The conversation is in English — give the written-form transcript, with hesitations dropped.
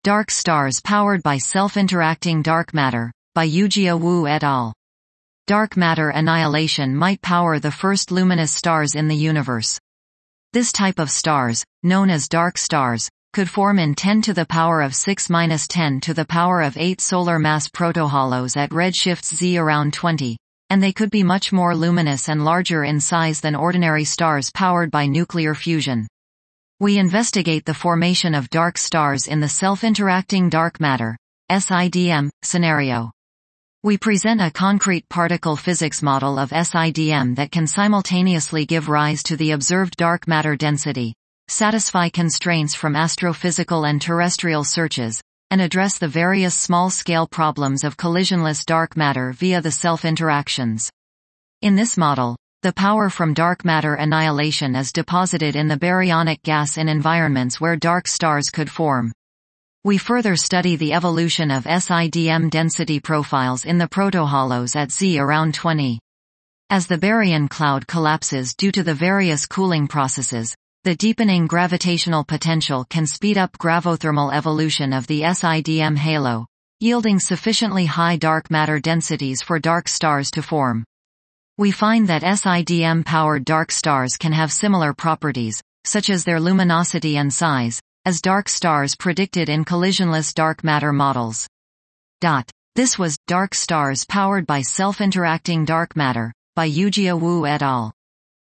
Dark stars powered by self-interacting dark matter, by Yujia Wu et al. Dark matter annihilation might power the first luminous stars in the universe. This type of stars, known as dark stars, could form in 10 to the power of 6-10 to the power of 8 solar mass protohalos at redshifts Z around 20, and they could be much more luminous and larger in size than ordinary stars powered by nuclear fusion. We investigate the formation of dark stars in the self-interacting dark matter (SIDM) scenario. We present a concrete particle physics model of SIDM that can simultaneously give rise to the observed dark matter density, satisfy constraints from astrophysical and terrestrial searches, and address the various small-scale problems of collisionless dark matter via the self-interactions. In this model, the power from dark matter annihilation is deposited in the baryonic gas in environments where dark stars could form. We further study the evolution of SIDM density profiles in the protohalos at Z around 20. As the baryon cloud collapses due to the various cooling processes, the deepening gravitational potential can speed up gravothermal evolution of the SIDM halo, yielding sufficiently high dark matter densities for dark stars to form. We find that SIDM-powered dark stars can have similar properties, such as their luminosity and size, as dark stars predicted in collisionless dark matter models. This was Dark Stars Powered by Self-Interacting Dark Matter, by Yujia Wu et al.